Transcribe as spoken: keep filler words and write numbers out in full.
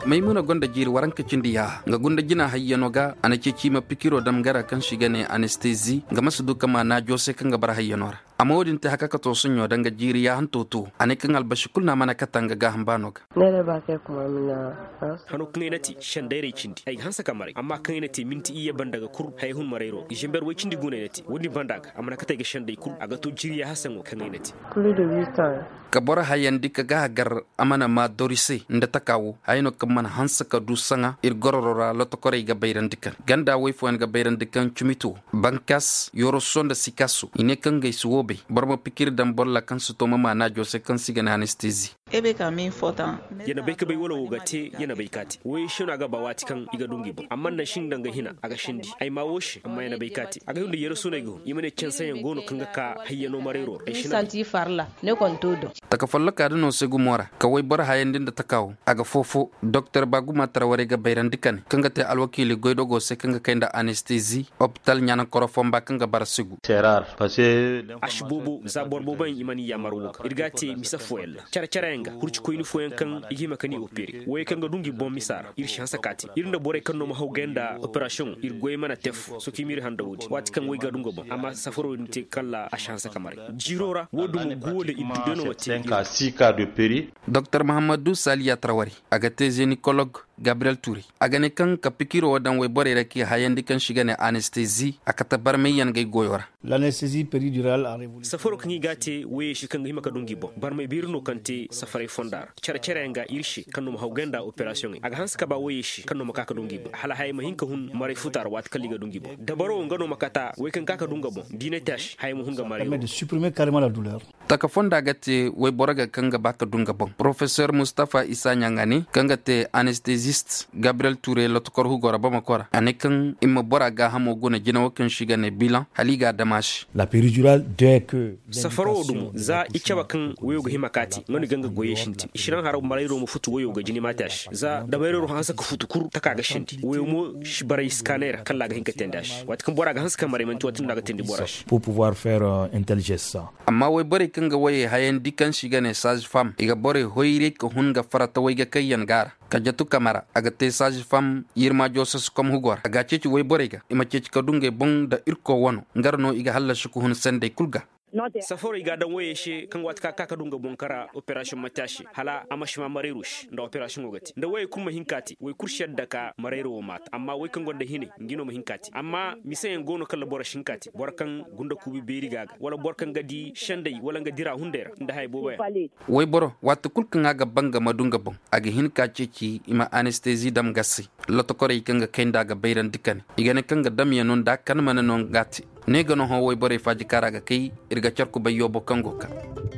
maimuna gonda jiri waranka cindiya nga gunda jina hayyanoga anake kima pikiro damgara kan shigane anesthesi ga masu duka ma na jose kan ga bar hayyanora amma wadin ta haka ka to sunyo danga jiri ya hantoto anikan albashi kulna mana katanga ga hambanoga nere ba kai kuma mina hanu knenati shandaire cindi ay hansa kamare amma knenati minti iya bandaga kur hay hun marero jember we cindi gunenati woni bandaga amma nakata ga shandai kur aga to jiri ya hasan knenati plus de huit ans ka bora hayan dika ga gar amana ma dorise nda takawo hayno kam man hansa ka du sanga ir gororora lotokore ga bayran dikan ganda way fo ga bayran dikan chumito bankas yoro sonda sikasu ine kan gay suwobe barma pikir dam bolla kan su to mama na jose kan sigana anesthesi ebe ka min fota yana bai ka bai wala wogate yana bai kati wai shina ga bawati kan iga dungi bo amma na shin danga hina aga shindi ai ma woshi amma yana bai kati aga yunda yero suna go yimane cen sayan gono kan ga ka hayyano marero ai shina santi farla ne kon todo taka falla ka dano segu mora ka wai bar hayan din da takawo aga fofo docteur baguma taraware ga bayran dikan kan ga te alwakili goido go se kan ga kenda anesthesi hospital nyana korofom ba kan ga bar segu serar parce ashbubu za borboban imani ya marwo irgate misa foel cara cara nga hurci ko foyen kan igi makani opere way kan ga dungi bom misar ir shansa kati ir nda bore kan no ma hawgenda operation ir goy mana tef so kimiri handawudi wat kan way ga dungo ba amma safaro nte kala a shansa kamare jirora wodum gole iddu no wati ka sika de peri docteur Mahamadou Salia Traoré aga te gynécologue Gabriel Touré aga ne kan ka pikiro wadan way bore raki hayandi kan shigane anesthesi akata barme yan gay goyora l'anesthésie péridurale a révolu safaro kan gate way shi kan himaka dungi bo barme birno kante safare fondar cara cara nga irshi kanu ma hawgenda operation aga hanska ba way shi kanu makaka dungi bo hala hay mahinka hun mare futar wat kaliga dungi bo dabaro ngano makata way kan kaka dunga bo dine tash hay mu hunga mare permet de supprimer carrément la douleur taka fonda gate way boraga kanga baka dunga bon professeur Mustafa Issa Nyangani kanga te anesthésiste Gabriel Touré lotokor hu gora bama kora anekan imma boraga hamo gona jina wakan shiga ne bilan haliga damash la péridurale dès que safaro dum za ikaba kan wayo ga himakati ngani ganga goye shinti ishiran haro malairo mu futu wayo ga jini matash za da bayro hansa ka futu kur taka ga shinti wayo mo shibarai scanner kala ga hinka tendash wat kan boraga hansa kamare man to tun daga tendi borash pour pouvoir faire euh, intelligence ça amma way bore kanga waye hayan dikan shiga ne sage femme iga bore hoyre ko hunga farata way ga kayan gara ka jatu kamara aga te sage femme yirma josas kom hugor aga ceci way bore ga ima ceci ka dunge bon da irko wono ngarno iga halla shuku hun sende kulga safaro iga dan waye she kan wat ka kaka dunga bonkara operation matashi hala amashima marerush nda operation ogati nda waye kuma hinkati way kurshad daka marero mat amma way kan gonda hine ngino ma hinkati amma misayen gono kala bora shinkati borkan gunda kubi beri gaga wala borkan gadi shandai wala ngadira hundera nda hay boba way boro wat kulkan aga banga madunga bon aga hinka ceci ima anesthesi dam gassi lotokore kanga kenda ga bayran dikane igane kanga dam yanon da kan mana non gati ne gano ho way bore faji karaga kai irga charku bayo bo kango ka